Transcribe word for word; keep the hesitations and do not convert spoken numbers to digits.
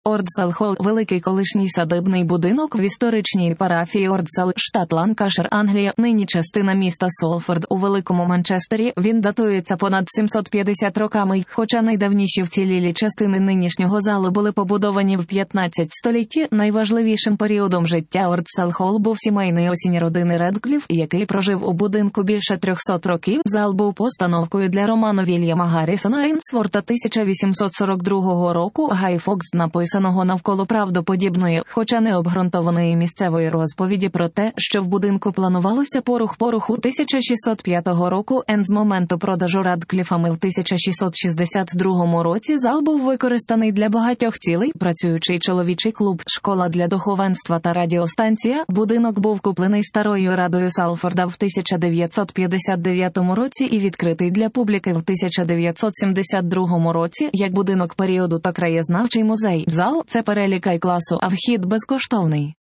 Ордсал Холл – великий колишній садибний будинок в історичній парафії Ордсал, штат Ланкашир, Англія, нині частина міста Солфорд у Великому Манчестері. Він датується понад сімсот п'ятдесят роками, хоча найдавніші вцілілі частини нинішнього залу були побудовані в п'ятнадцятому столітті. Найважливішим періодом життя Ордсал Холл був сімейний осінь родини Редкліф, який прожив у будинку більше трьохсот років. Зал був постановкою для роману Вільяма Гаррісона Ейнсворта тисяча вісімсот сорок другого року «Гай Фокс», написаного навколо правдоподібної, хоча не обґрунтованої місцевої розповіді про те, що в будинку планувалося порух-поруху тисяча шістсот п'ятого року. Ен з моменту продажу Радкліфами в тисяча шістсот шістдесят другому році зал був використаний для багатьох цілей: працюючий чоловічий клуб, школа для духовенства та радіостанція. Будинок був куплений старою радою Салфорда в тисяча дев'ятсот п'ятдесят дев'ятому році і відкритий для публіки в тисяча дев'ятсот сімдесят другому році як будинок періоду та краєзнавчий музей. Зал – це перелік ай-класу, а вхід безкоштовний.